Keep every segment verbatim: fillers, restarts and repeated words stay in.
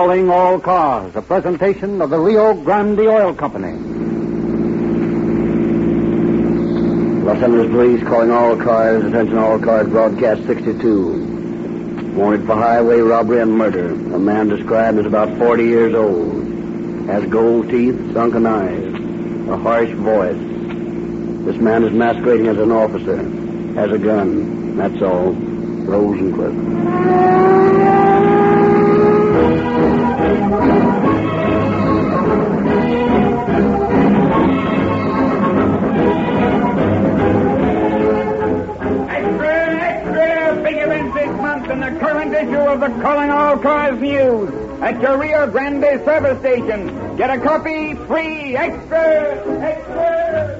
Calling all cars, a presentation of the Rio Grande Oil Company. Los Angeles Police calling all cars, attention all cars, broadcast sixty-two. Wanted for highway robbery and murder. A man described as about forty years old. Has gold teeth, sunken eyes, a harsh voice. This man is masquerading as an officer. Has a gun. That's all. Rosencliff. In the current issue of the Calling All Cars News at your Rio Grande service station. Get a copy free. Extra! Extra!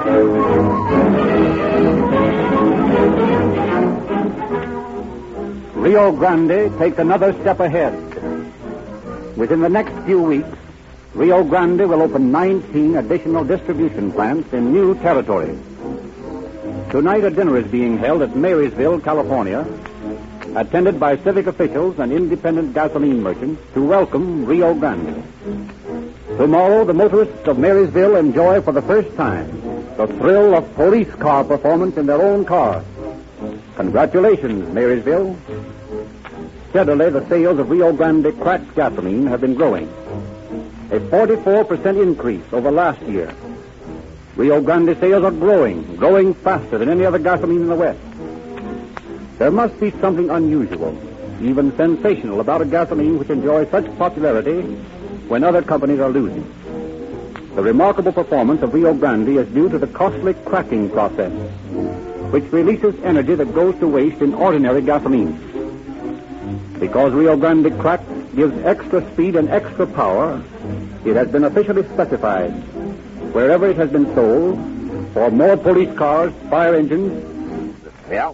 Rio Grande takes another step ahead. Within the next few weeks, Rio Grande will open nineteen additional distribution plants in new territories. Tonight a dinner is being held at Marysville, California, attended by civic officials and independent gasoline merchants to welcome Rio Grande. Tomorrow, the motorists of Marysville enjoy for the first time the thrill of police car performance in their own cars. Congratulations, Marysville. Steadily, the sales of Rio Grande cracked gasoline have been growing. A forty-four percent increase over last year. Rio Grande sales are growing, growing faster than any other gasoline in the West. There must be something unusual, even sensational, about a gasoline which enjoys such popularity when other companies are losing. The remarkable performance of Rio Grande is due to the costly cracking process, which releases energy that goes to waste in ordinary gasoline. Because Rio Grande cracked gives extra speed and extra power, it has been officially specified, wherever it has been sold, for more police cars, fire engines, Yeah.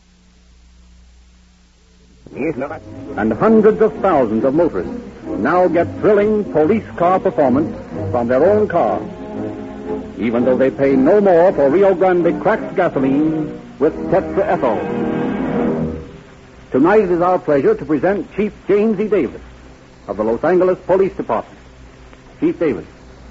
and hundreds of thousands of motorists now get thrilling police car performance from their own cars, even though they pay no more for Rio Grande cracked gasoline with tetraethyl. Tonight it is our pleasure to present Chief James E. Davis of the Los Angeles Police Department. Chief Davis.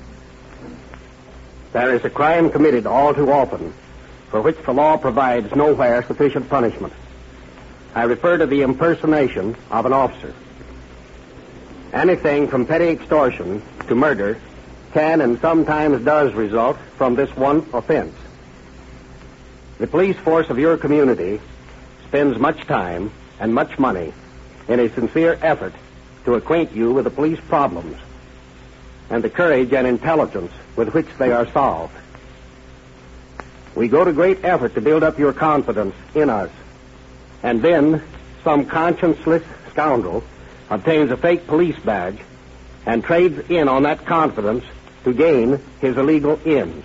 There is a crime committed all too often for which the law provides nowhere sufficient punishment. I refer to the impersonation of an officer. Anything from petty extortion to murder can and sometimes does result from this one offense. The police force of your community spends much time and much money in a sincere effort to acquaint you with the police problems and the courage and intelligence with which they are solved. We go to great effort to build up your confidence in us. And then some conscienceless scoundrel obtains a fake police badge and trades in on that confidence to gain his illegal ends.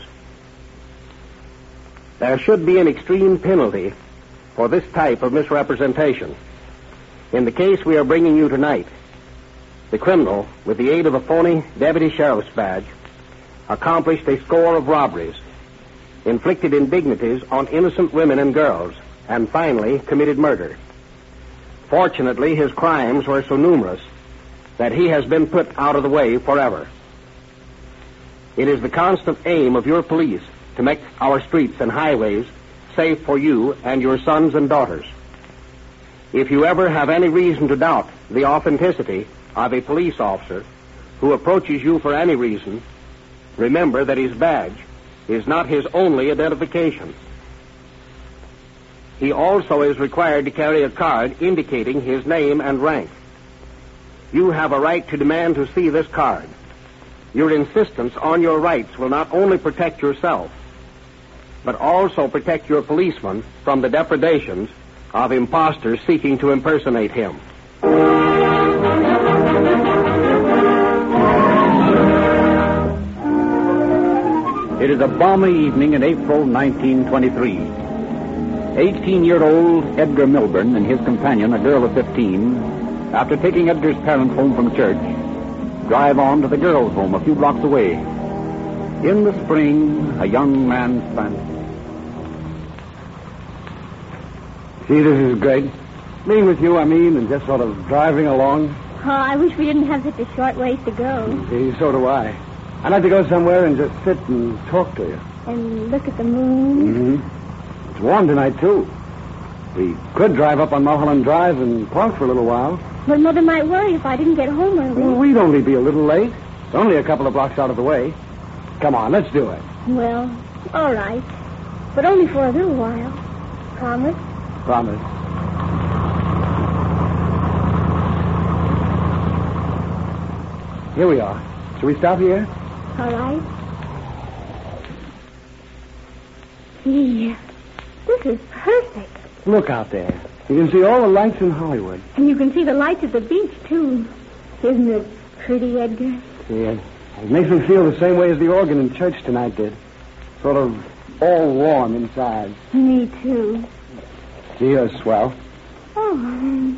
There should be an extreme penalty for this type of misrepresentation. In the case we are bringing you tonight, the criminal, with the aid of a phony deputy sheriff's badge, accomplished a score of robberies, inflicted indignities on innocent women and girls, and finally committed murder. Fortunately, his crimes were so numerous that he has been put out of the way forever. It is the constant aim of your police to make our streets and highways safe for you and your sons and daughters. If you ever have any reason to doubt the authenticity of a police officer who approaches you for any reason, remember that his badge is not his only identification. He also is required to carry a card indicating his name and rank. You have a right to demand to see this card. Your insistence on your rights will not only protect yourself, but also protect your policeman from the depredations of imposters seeking to impersonate him. It is a balmy evening in April nineteen twenty-three. eighteen-year-old Edgar Milburn and his companion, a girl of fifteen, after taking Edgar's parents home from church, drive on to the girls' home a few blocks away. In the spring, a young man's fancy. See, this is great. Being with you, I mean, and just sort of driving along. Oh, I wish we didn't have such a short ways to go. See, so do I. I'd like to go somewhere and just sit and talk to you. And look at the moon. Mm-hmm. It's warm tonight, too. We could drive up on Mulholland Drive and park for a little while. But Mother might worry if I didn't get home early. Well, we'd only be a little late. It's only a couple of blocks out of the way. Come on, let's do it. Well, all right. But only for a little while. Promise? Promise. Here we are. Shall we stop here? All right. Gee, this is perfect. Look out there. You can see all the lights in Hollywood. And you can see the lights at the beach, too. Isn't it pretty, Edgar? Yeah. It makes me feel the same way as the organ in church tonight did. Sort of all warm inside. Me, too. Gee, you're swell. Oh.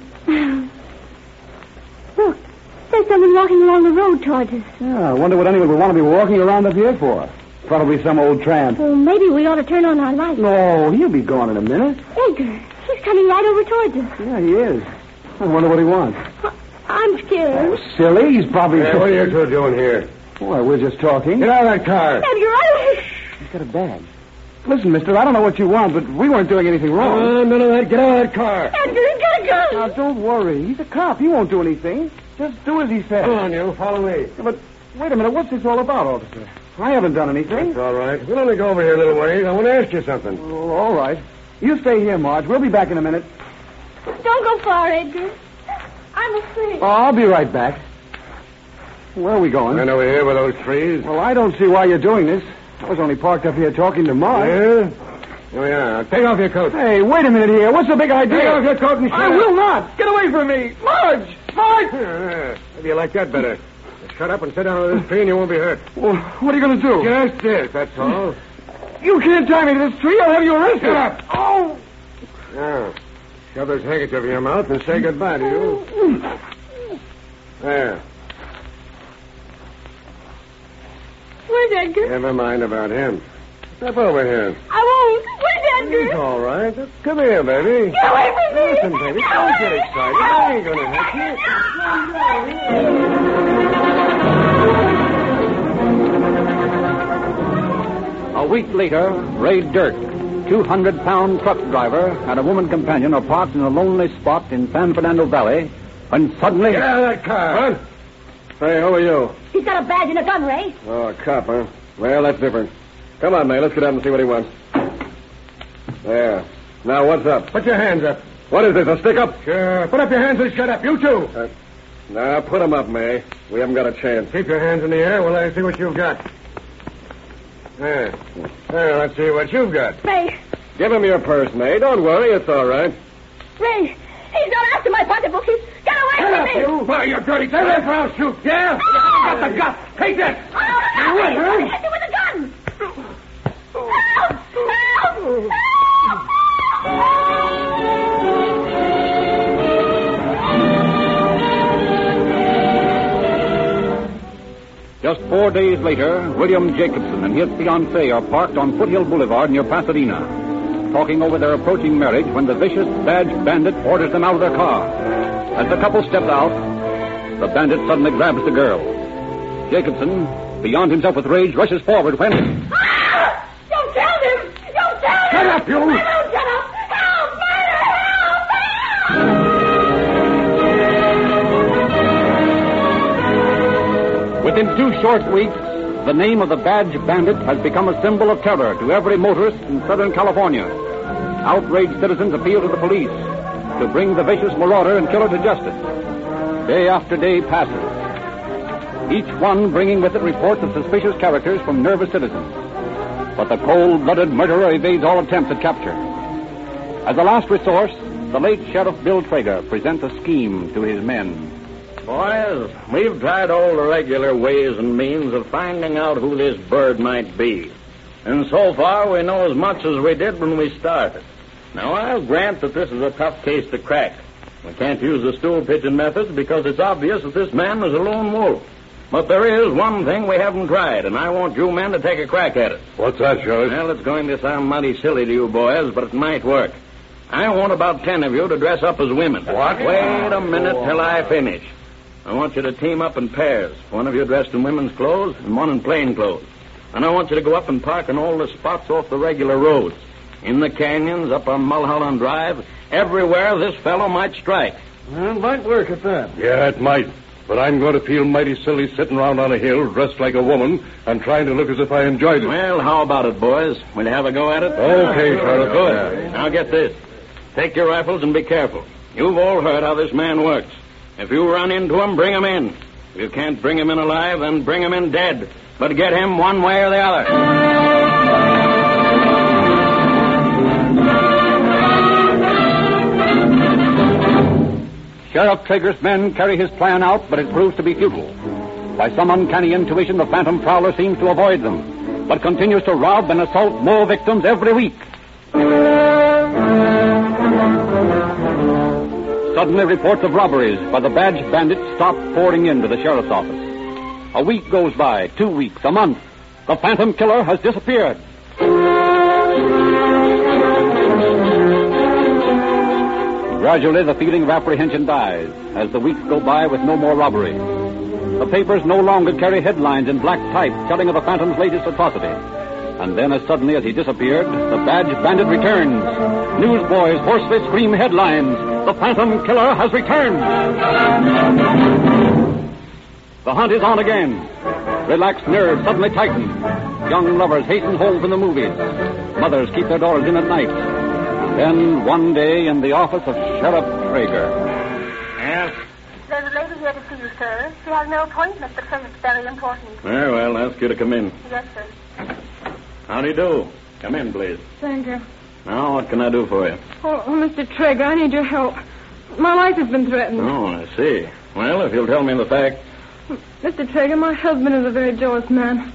Look, there's someone walking along the road towards us. Yeah, I wonder what anyone would want to be walking around up here for. Probably some old tramp. Well, maybe we ought to turn on our lights. No, he'll be gone in a minute. Edgar, he's coming right over towards us. Yeah, he is. I wonder what he wants. I'm scared. Oh, silly. He's probably... Hey, what are you two doing here? Well, we're just talking. Get out of that car. Edgar, I... He's got a badge. Listen, mister, I don't know what you want, but we weren't doing anything wrong. Oh, none of that. Get out of that car. Edgar, he's got a gun. Now, don't worry. He's a cop. He won't do anything. Just do as he says. Come on, you. Follow me. Yeah, but wait a minute. What's this all about, officer? I haven't done anything. That's all right. We'll only go over here a little ways. I want to ask you something. Oh, all right. You stay here, Marge. We'll be back in a minute. Don't go far, Edgar. I'm afraid. Oh, I'll be right back. Where are we going? Right over here with those trees. Well, I don't see why you're doing this. I was only parked up here talking to Marge. Yeah? Here we are. Take off your coat. Hey, wait a minute here. What's the big idea? Take off your coat and shut I up. will not. Get away from me. Marge! Marge! Yeah, maybe you like that better. Just shut up and sit down on this tree and you won't be hurt. Well, what are you going to do? Just this, that's all. You can't tie me to this tree. I'll have you arrested. Shut up. Oh! Now, shove this handkerchief in your mouth and say goodbye to you. There. Where's Edgar? Never mind about him. Step over here. I won't. Where's Edgar? It's all right. Just come here, baby. Get away from me. Listen, baby, don't get excited. I ain't going to hurt you. A week later, Ray Dirk, two hundred pound truck driver, and a woman companion are parked in a lonely spot in San Fernando Valley when suddenly... Get out of that car. What? Hey, who are you? He's got a badge and a gun, Ray. Oh, a cop, huh? Well, that's different. Come on, May. Let's get up and see what he wants. There. Now, what's up? Put your hands up. What is this, a stick-up? Sure. Put up your hands and shut up. You too. Uh, now, put them up, May. We haven't got a chance. Keep your hands in the air. We'll let you see what you've got. There. There, let's see what you've got. Ray. Give him your purse, May. Don't worry. It's all right. Ray, he's not after my pocketbook. He's... Get away Get from up, me. you. Why, you dirty... Stay there, or I'll shoot. Yeah? Oh. Got the guts. Take this. Oh, no, Wait, Ray. huh? Hit me with a gun. Help! Help! Just four days later, William Jacobson and his fiancée are parked on Foothill Boulevard near Pasadena, talking over their approaching marriage when the vicious badge bandit orders them out of their car. As the couple steps out, the bandit suddenly grabs the girl. Jacobson, beyond himself with rage, rushes forward when... Ah! You killed him! You killed him! Shut up, you! I don't shut up! Help! Murder! Help! Within two short weeks, the name of the badge bandit has become a symbol of terror to every motorist in Southern California. Outraged citizens appeal to the police to bring the vicious marauder and killer to justice. Day after day passes, each one bringing with it reports of suspicious characters from nervous citizens. But the cold-blooded murderer evades all attempts at capture. As a last resource, the late Sheriff Bill Traeger presents a scheme to his men. Boys, we've tried all the regular ways and means of finding out who this bird might be. And so far, we know as much as we did when we started. Now, I'll grant that this is a tough case to crack. We can't use the stool pigeon methods because it's obvious that this man was a lone wolf. But there is one thing we haven't tried, and I want you men to take a crack at it. What's that, Sheriff? Well, it's going to sound mighty silly to you boys, but it might work. I want about ten of you to dress up as women. What? Wait a minute till I finish. I want you to team up in pairs. One of you dressed in women's clothes and one in plain clothes. And I want you to go up and park in all the spots off the regular roads. In the canyons, up on Mulholland Drive, everywhere this fellow might strike. Well, it might work at that. Yeah, it might. But I'm going to feel mighty silly sitting around on a hill dressed like a woman and trying to look as if I enjoyed it. Well, how about it, boys? Will you have a go at it? Okay, Sheriff. Good. Now get this. Take your rifles and be careful. You've all heard how this man works. If you run into him, bring him in. If you can't bring him in alive, then bring him in dead. But get him one way or the other. Sheriff Traeger's men carry his plan out, but it proves to be futile. By some uncanny intuition, the phantom prowler seems to avoid them, but continues to rob and assault more victims every week. Suddenly, reports of robberies by the badged bandits stop pouring into the sheriff's office. A week goes by, two weeks, a month. The phantom killer has disappeared. Gradually, the feeling of apprehension dies as the weeks go by with no more robbery. The papers no longer carry headlines in black type telling of the phantom's latest atrocity. And then, as suddenly as he disappeared, the badged bandit returns. Newsboys hoarsely scream headlines. The phantom killer has returned. The hunt is on again. Relaxed nerves suddenly tighten. Young lovers hasten home from the movies. Mothers keep their daughters in at night. Then, one day, in the office of Sheriff Traeger. Yes? There's a lady here to see you, sir. She has no appointment, but says it's very important. Very well, ask you to come in. Yes, sir. How do you do? Come in, please. Thank you. Now, what can I do for you? Oh, oh, Mister Traeger, I need your help. My life has been threatened. Oh, I see. Well, if you'll tell me the facts. Mister Traeger, my husband is a very jealous man.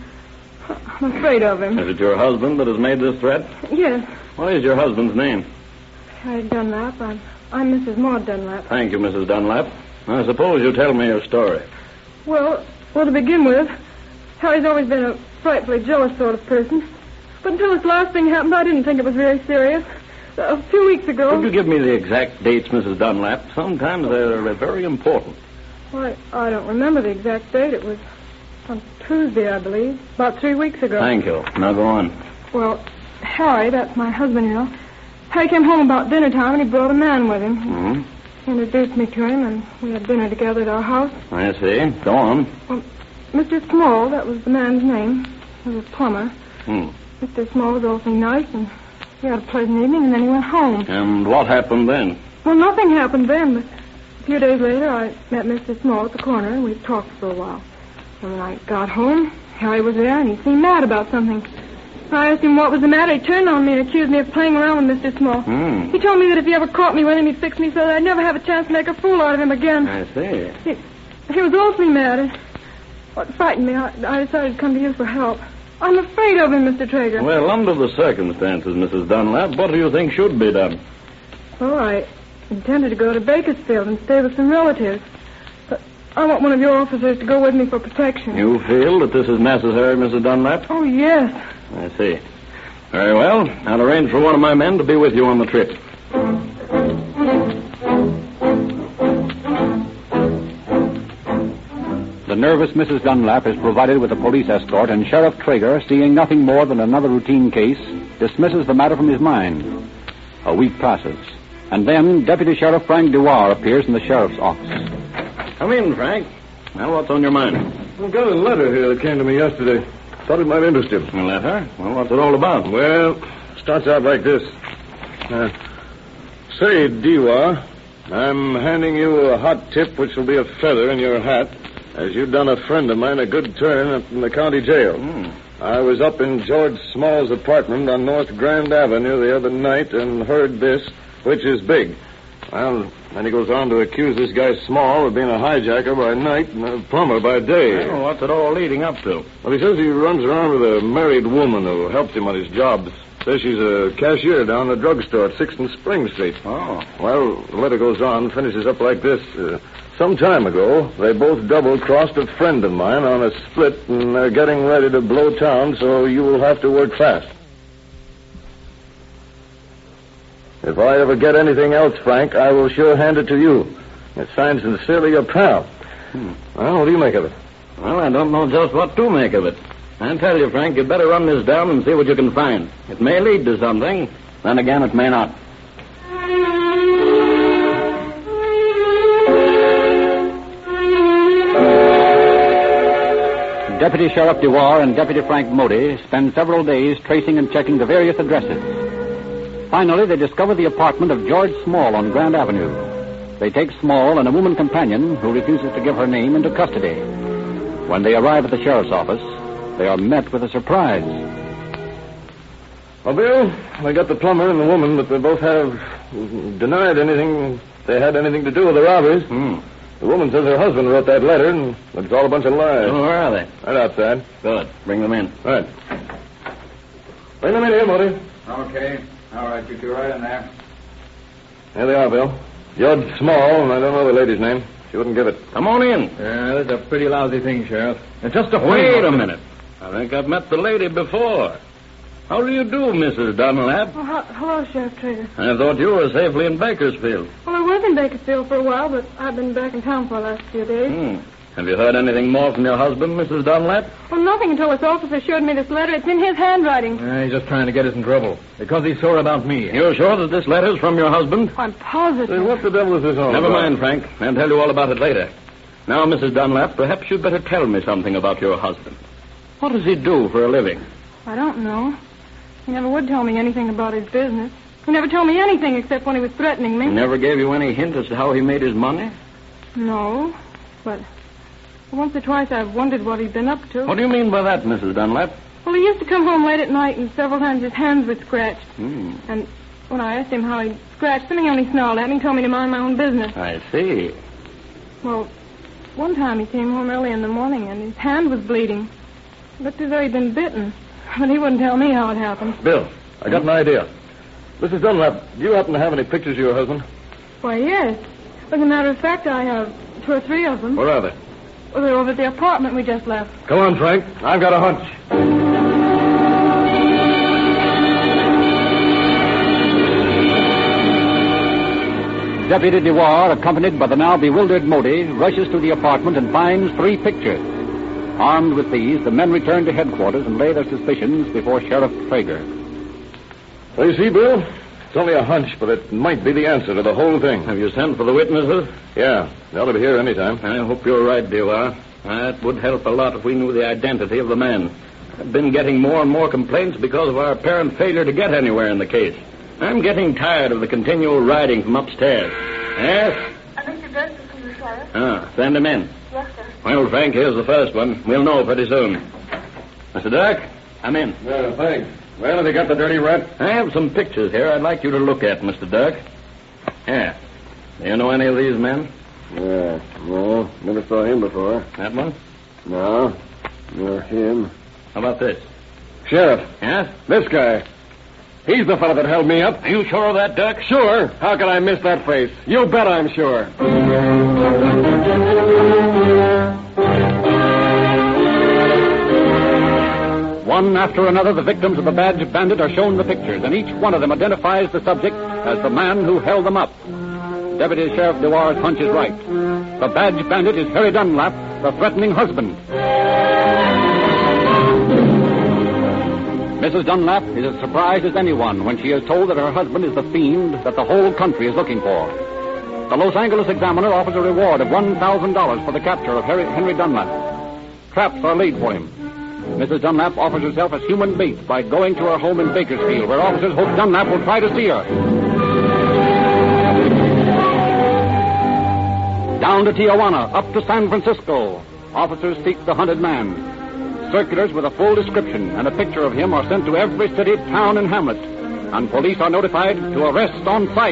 I'm afraid of him. Is it your husband that has made this threat? Yes. What is your husband's name? Harry Dunlap. I'm, I'm Missus Maud Dunlap. Thank you, Missus Dunlap. I suppose you tell me your story. Well, well, to begin with, Harry's always been a frightfully jealous sort of person. But until this last thing happened, I didn't think it was very serious. A few weeks ago... Could you give me the exact dates, Missus Dunlap? Sometimes they're very important. Well, I, I don't remember the exact date. It was on Tuesday, I believe. About three weeks ago. Thank you. Now go on. Well, Harry, that's my husband, you know. Harry came home about dinner time and he brought a man with him. Mm-hmm. He introduced me to him and we had dinner together at our house. I see. Go on. Well, Mister Small, that was the man's name. He was a plumber. Hmm. Mister Small was awfully nice and we had a pleasant evening and then he went home. And what happened then? Well, nothing happened then, but a few days later I met Mister Small at the corner and we talked for a while. And when I got home, Harry was there and he seemed mad about something. I asked him what was the matter. He turned on me and accused me of playing around with Mister Small. Hmm. He told me that if he ever caught me with him, he'd fix me so that I'd never have a chance to make a fool out of him again. I see. He, he was awfully mad. And what frightened me, I, I decided to come to you for help. I'm afraid of him, Mister Traeger. Well, under the circumstances, Missus Dunlap, what do you think should be done? Well, I intended to go to Bakersfield and stay with some relatives. But I want one of your officers to go with me for protection. You feel that this is necessary, Missus Dunlap? Oh, yes. I see. Very well. I'll arrange for one of my men to be with you on the trip. The nervous Missus Dunlap is provided with a police escort, and Sheriff Traeger, seeing nothing more than another routine case, dismisses the matter from his mind. A week passes, and then Deputy Sheriff Frank Dewar appears in the sheriff's office. Come in, Frank. Now, what's on your mind? I've got a letter here that came to me yesterday. Thought it might interest you. A letter? Well, what's it all about? Well, starts out like this. Uh, say, Dewar, I'm handing you a hot tip which will be a feather in your hat, as you've done a friend of mine a good turn in the county jail. Mm. I was up in George Small's apartment on North Grand Avenue the other night and heard this, which is big. Well, then he goes on to accuse this guy Small of being a hijacker by night and a plumber by day. Well, what's it all leading up to? Well, he says he runs around with a married woman who helps him on his jobs. Says she's a cashier down the drugstore at sixth and Spring Street. Oh. Well, the letter goes on, finishes up like this. Uh, some time ago, they both double-crossed a friend of mine on a split, and they're getting ready to blow town, so you will have to work fast. If I ever get anything else, Frank, I will sure hand it to you. It's signed sincerely, your pal. Hmm. Well, what do you make of it? Well, I don't know just what to make of it. I tell you, Frank, you'd better run this down and see what you can find. It may lead to something. Then again, it may not. Deputy Sheriff Dewar and Deputy Frank Modi spend several days tracing and checking the various addresses. Finally, they discover the apartment of George Small on Grand Avenue. They take Small and a woman companion who refuses to give her name into custody. When they arrive at the sheriff's office, they are met with a surprise. Well, Bill, they got the plumber and the woman, but they both have denied anything. They had anything to do with the robberies. Hmm. The woman says her husband wrote that letter, and it's all a bunch of lies. Oh, where are they? Right outside. Good. Bring them in. Right. Bring them in here, Modi. Okay. All right, you two right in there. There they are, Bill. Judge Small, and I don't know the lady's name. She wouldn't give it. Come on in. Yeah, that's a pretty lousy thing, Sheriff. It's just a Wait a minute. I think I've met the lady before. How do you do, Missus Dunlap? Oh, ho- hello, Sheriff Trader. I thought you were safely in Bakersfield. Well, I was in Bakersfield for a while, but I've been back in town for the last few days. Hmm. Have you heard anything more from your husband, Missus Dunlap? Well, nothing until this officer showed me this letter. It's in his handwriting. Yeah, he's just trying to get us in trouble. Because he's sore about me. You're sure that this letter's from your husband? I'm positive. Say, what the devil is this all Never about? mind, Frank. I'll tell you all about it later. Now, Missus Dunlap, perhaps you'd better tell me something about your husband. What does he do for a living? I don't know. He never would tell me anything about his business. He never told me anything except when he was threatening me. He never gave you any hint as to how he made his money? No, but once or twice I've wondered what he'd been up to. What do you mean by that, Missus Dunlap? Well, he used to come home late at night, and several times his hands were scratched. Hmm. And when I asked him how he'd scratched them, he only snarled at me and told me to mind my own business. I see. Well, one time he came home early in the morning, and his hand was bleeding. It looked as though he'd been bitten. But he wouldn't tell me how it happened. Bill, I got an idea. Missus Dunlap, do you happen to have any pictures of your husband? Why, yes. As a matter of fact, I have two or three of them. Where are they? Well, they're over at the apartment we just left. Come on, Frank. I've got a hunch. Deputy Dewar, accompanied by the now bewildered Modi, rushes to the apartment and finds three pictures. Armed with these, the men return to headquarters and lay their suspicions before Sheriff Traeger. Well, you see, Bill, it's only a hunch, but it might be the answer to the whole thing. Have you sent for the witnesses? Yeah, they ought to be here any time. I hope you're right, Dewar. That would help a lot if we knew the identity of the man. I've been getting more and more complaints because of our apparent failure to get anywhere in the case. I'm getting tired of the continual riding from upstairs. Yes? Uh, Mister Dirk to see you, Sheriff. Ah, send him in. Yes, sir. Well, Frank, here's the first one. We'll know pretty soon. Mister Dirk, come in. Yeah, thanks. Well, have you got the dirty rat? I have some pictures here I'd like you to look at, Mister Dirk. Here. Do you know any of these men? Yeah, no, never saw him before. That one? No, nor him. How about this? Sheriff, Yes? this guy. He's the fellow that held me up. Are you sure of that, Dirk? Sure. How could I miss that face? You bet I'm sure. One after another, the victims of the badge bandit are shown the pictures, and each one of them identifies the subject as the man who held them up. Deputy Sheriff Dewar's hunch is right. The badge bandit is Harry Dunlap, the threatening husband. Missus Dunlap is as surprised as anyone when she is told that her husband is the fiend that the whole country is looking for. The Los Angeles Examiner offers a reward of one thousand dollars for the capture of Harry, Henry Dunlap. Traps are laid for him. Missus Dunlap offers herself as human bait by going to her home in Bakersfield, where officers hope Dunlap will try to see her. Down to Tijuana, up to San Francisco. Officers seek the hunted man. Circulars with a full description and a picture of him are sent to every city, town, and hamlet, and police are notified to arrest on sight.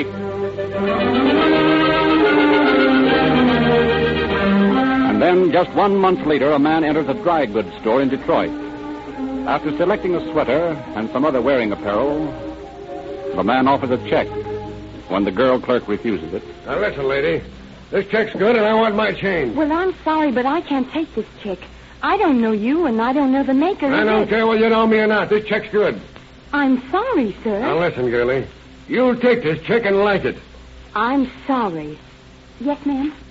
And then, just one month later, a man enters a dry goods store in Detroit. After selecting a sweater and some other wearing apparel, the man offers a check. When the girl clerk refuses it, Now listen, lady. This check's good, and I want my change. Well, I'm sorry, but I can't take this check. I don't know you, and I don't know the maker I of don't it. care whether you know me or not. This check's good. I'm sorry, sir. Now listen, girlie. You'll take this check and like it. I'm sorry. Yes, ma'am?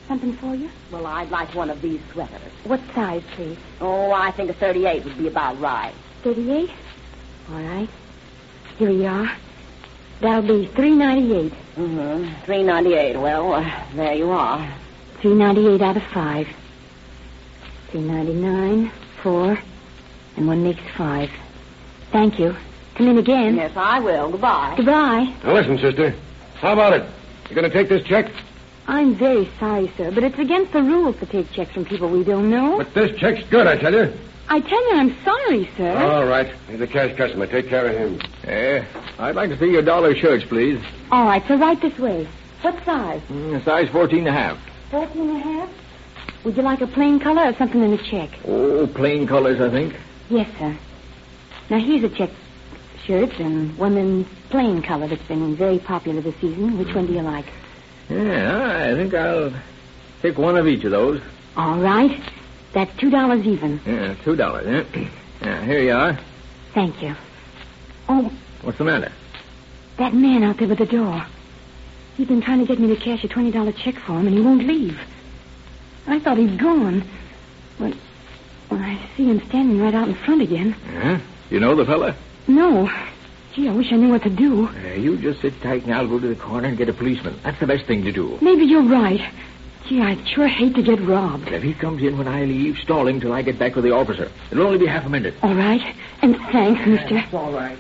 Something for you? Well, I'd like one of these sweaters. What size, please? Oh, I think a thirty-eight would be about right. thirty-eight? All right. Here you are. That'll be three ninety-eight. Mm-hmm. three ninety-eight. Well, uh, there you are. three ninety-eight out of five. three ninety-nine, four, and one makes five. Thank you. Come in again. Yes, I will. Goodbye. Goodbye. Now, listen, sister. How about it? You going to take this check? I'm very sorry, sir, but it's against the rules to take checks from people we don't know. But this check's good, I tell you. I tell you, I'm sorry, sir. All right. He's a cash customer. Take care of him. Eh, I'd like to see your dollar shirts, please. All right, so right this way. What size? Mm, size fourteen and a half. Fourteen and a half? Would you like a plain color or something in a check? Oh, plain colors, I think. Yes, sir. Now, here's a check shirt and one in plain color that's been very popular this season. Which one do you like? Yeah, I think I'll take one of each of those. All right. That's two dollars even. Yeah, two dollars, eh? Yeah, here you are. Thank you. Oh, What's the matter? that man out there at the door. He's been trying to get me to cash a twenty dollar check for him, and he won't leave. I thought he'd gone. But well, I see him standing right out in front again. Yeah? You know the fella? No. Gee, I wish I knew what to do. Uh, you just sit tight and I'll go to the corner and get a policeman. That's the best thing to do. Maybe you're right. Gee, I'd sure hate to get robbed. If he comes in when I leave, stall him till I get back with the officer. It'll only be half a minute. All right. And thanks, mister. That's all right.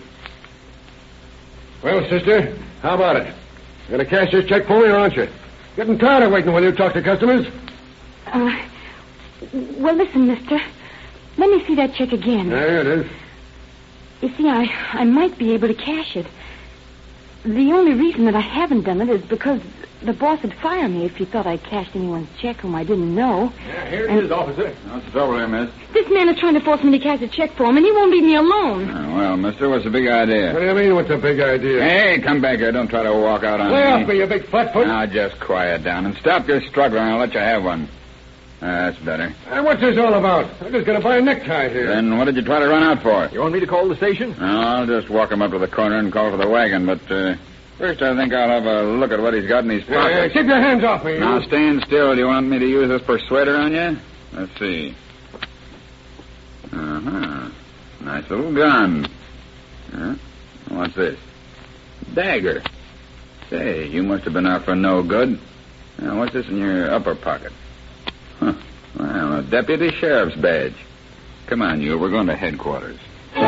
Well, sister, how about it? You going to cash this check for me, or aren't you? Getting tired of waiting while you talk to customers. Uh, well, listen, mister. Let me see that check again. There it is. You see, I, I might be able to cash it. The only reason that I haven't done it is because the boss would fire me if he thought I cashed anyone's check whom I didn't know. Yeah, here it is, officer. What's the trouble here, miss? This man is trying to force me to cash a check for him, and he won't leave me alone. Oh, well, mister, what's the big idea? What do you mean, what's the big idea? Hey, come back here. Don't try to walk out on Lay me. off me, you big flatfoot. Now, just quiet down and stop your struggling. I'll let you have one. Uh, that's better. Hey, what's this all about? I'm just going to buy a necktie here. Then what did you try to run out for? You want me to call the station? No, I'll just walk him up to the corner and call for the wagon. But uh, first, I think I'll have a look at what he's got in his Yeah, pocket. keep your hands off me. Now, stand still. Do you want me to use this persuader on you? Let's see. Uh-huh. Nice little gun. Huh? What's this? Dagger. Say, you must have been out for no good. Now, what's this in your upper pocket? Huh. Well, a deputy sheriff's badge. Come on, you. We're going to headquarters.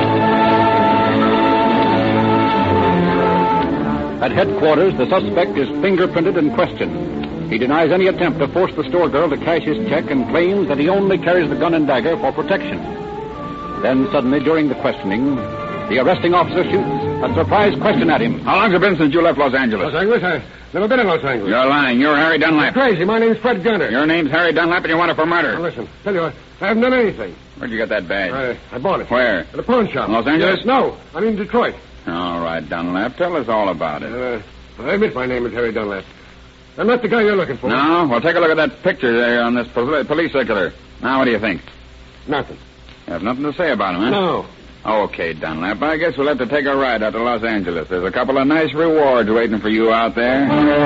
At headquarters, the suspect is fingerprinted and questioned. He denies any attempt to force the store girl to cash his check and claims that he only carries the gun and dagger for protection. Then suddenly, during the questioning, the arresting officer shoots a surprise question at him. How long's it been since you left Los Angeles? Los Angeles? I've never been in Los Angeles. You're lying. You're Harry Dunlap. You're crazy. My name's Fred Gunner. Your name's Harry Dunlap, and you want it for murder. Now, listen, tell you what, I haven't done anything. Where'd you get that badge? I, I bought it. Where? At a pawn shop. In Los Angeles? Yes, no, I'm in Detroit. All right, Dunlap. Tell us all about it. Uh, I admit my name is Harry Dunlap. I'm not the guy you're looking for. No? Well, take a look at that picture there on this pol- police circular. Now, what do you think? Nothing. You have nothing to say about him, huh? No. Okay, Dunlap. I guess we'll have to take a ride out to Los Angeles. There's a couple of nice rewards waiting for you out there.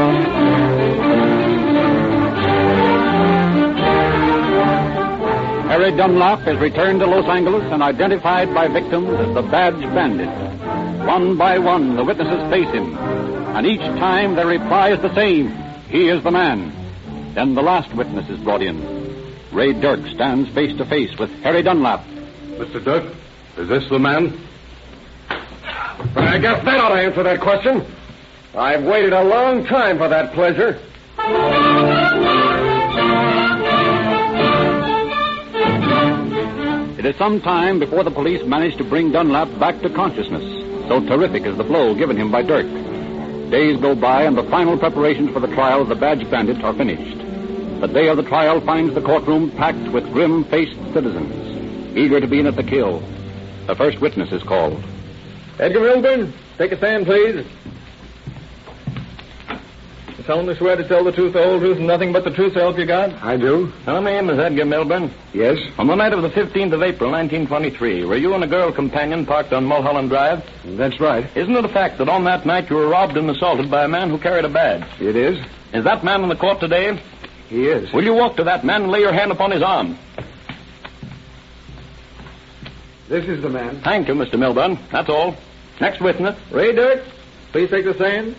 Harry Dunlap is returned to Los Angeles and identified by victims as the Badge Bandit. One by one, the witnesses face him, and each time their reply is the same. He is the man. Then the last witness is brought in. Ray Dirk stands face to face with Harry Dunlap. Mister Dirk, is this the man? But I guess that ought to answer that question. I've waited a long time for that pleasure. It is some time before the police manage to bring Dunlap back to consciousness. So terrific is the blow given him by Dirk. Days go by, and the final preparations for the trial of the Badge Bandit are finished. The day of the trial finds the courtroom packed with grim-faced citizens, eager to be in at the kill. The first witness is called. Edgar Milburn, take a stand, please. You solemnly swear to tell the truth, the whole truth, and nothing but the truth, so help you God? I do. Now, my name is Edgar Milburn. Yes? On the night of the fifteenth of April, nineteen twenty-three, were you and a girl companion parked on Mulholland Drive? That's right. Isn't it a fact that on that night you were robbed and assaulted by a man who carried a badge? It is. Is that man in the court today? He is. Will you walk to that man and lay your hand upon his arm? This is the man. Thank you, Mister Milburn. That's all. Next witness. Ray Dirk, please take the stand.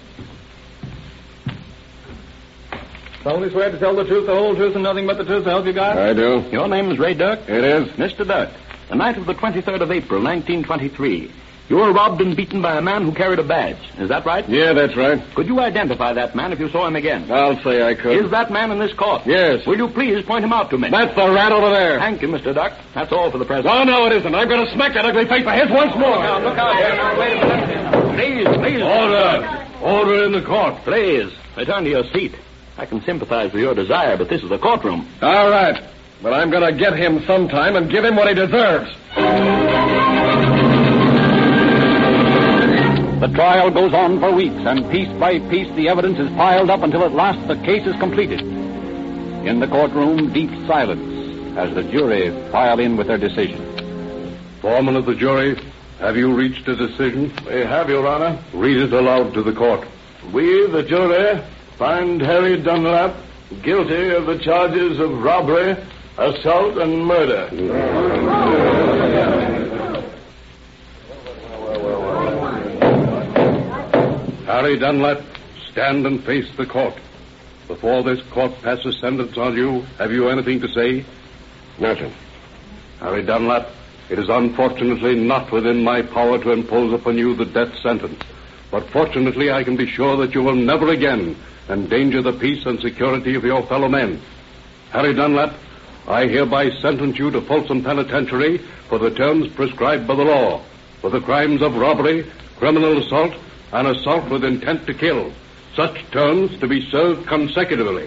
Solemnly swear to tell the truth, the whole truth, and nothing but the truth to help you God? I do. Your name is Ray Dirk? It is. Mister Dirk, the night of the twenty-third of April, nineteen twenty-three, you were robbed and beaten by a man who carried a badge. Is that right? Yeah, that's right. Could you identify that man if you saw him again? I'll say I could. Is that man in this court? Yes. Will you please point him out to me? That's the rat over there. Thank you, Mister Dirk. That's all for the present. No, no, it isn't. I'm going to smack that ugly face of his once more. Look out, look out. Here, now, wait a minute. Please, please. Order. Order in the court. Please, return to your seat. I can sympathize with your desire, but this is a courtroom. All right. But I'm going to get him sometime and give him what he deserves. The trial goes on for weeks, and piece by piece the evidence is piled up until at last the case is completed. In the courtroom, deep silence as the jury file in with their decision. Foreman of the jury, have you reached a decision? We have, Your Honor. Read it aloud to the court. We, the jury, find Harry Dunlap guilty of the charges of robbery, assault, and murder. Harry Dunlap, stand and face the court. Before this court passes sentence on you, have you anything to say? Nothing. Harry Dunlap, it is unfortunately not within my power to impose upon you the death sentence. But fortunately, I can be sure that you will never again endanger the peace and security of your fellow men. Harry Dunlap, I hereby sentence you to Folsom Penitentiary for the terms prescribed by the law, for the crimes of robbery, criminal assault, and assault with intent to kill. Such terms to be served consecutively.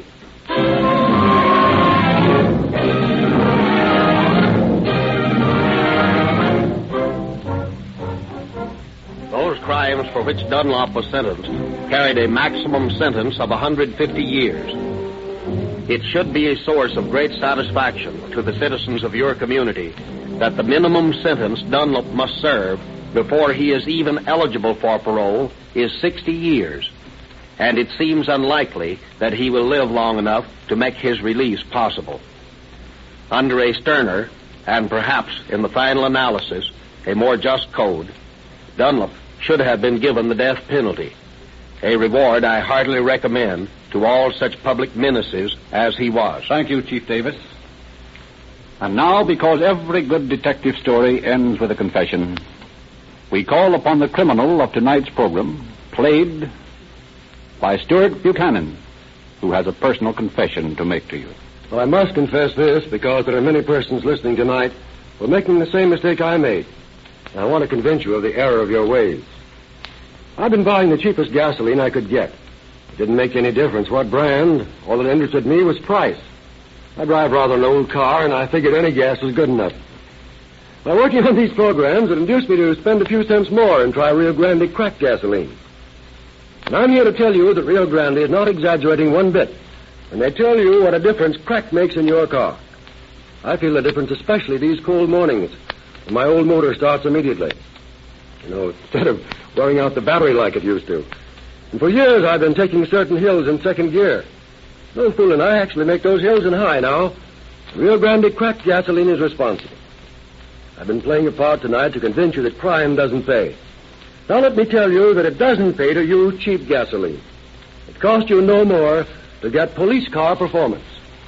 Those crimes for which Dunlap was sentenced carried a maximum sentence of one hundred fifty years. It should be a source of great satisfaction to the citizens of your community that the minimum sentence Dunlap must serve before he is even eligible for parole is sixty years, and it seems unlikely that he will live long enough to make his release possible. Under a sterner, and perhaps in the final analysis, a more just code, Dunlap should have been given the death penalty, a reward I heartily recommend to all such public menaces as he was. Thank you, Chief Davis. And now, because every good detective story ends with a confession, we call upon the criminal of tonight's program, played by Stuart Buchanan, who has a personal confession to make to you. Well, I must confess this because there are many persons listening tonight who are making the same mistake I made. And I want to convince you of the error of your ways. I've been buying the cheapest gasoline I could get. It didn't make any difference what brand. All that interested me was price. I drive rather an old car, and I figured any gas was good enough. By working on these programs, it induced me to spend a few cents more and try Rio Grande cracked gasoline. And I'm here to tell you that Rio Grande is not exaggerating one bit when they tell you what a difference crack makes in your car. I feel the difference especially these cold mornings when my old motor starts immediately. You know, instead of wearing out the battery like it used to. And for years I've been taking certain hills in second gear. No fooling, I actually make those hills in high now. Rio Grande cracked gasoline is responsible. I've been playing a part tonight to convince you that crime doesn't pay. Now let me tell you that it doesn't pay to use cheap gasoline. It costs you no more to get police car performance.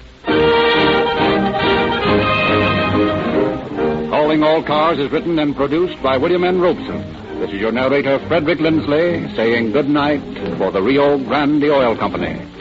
Calling All Cars is written and produced by William N. Robeson. This is your narrator, Frederick Lindsley, saying good night for the Rio Grande Oil Company.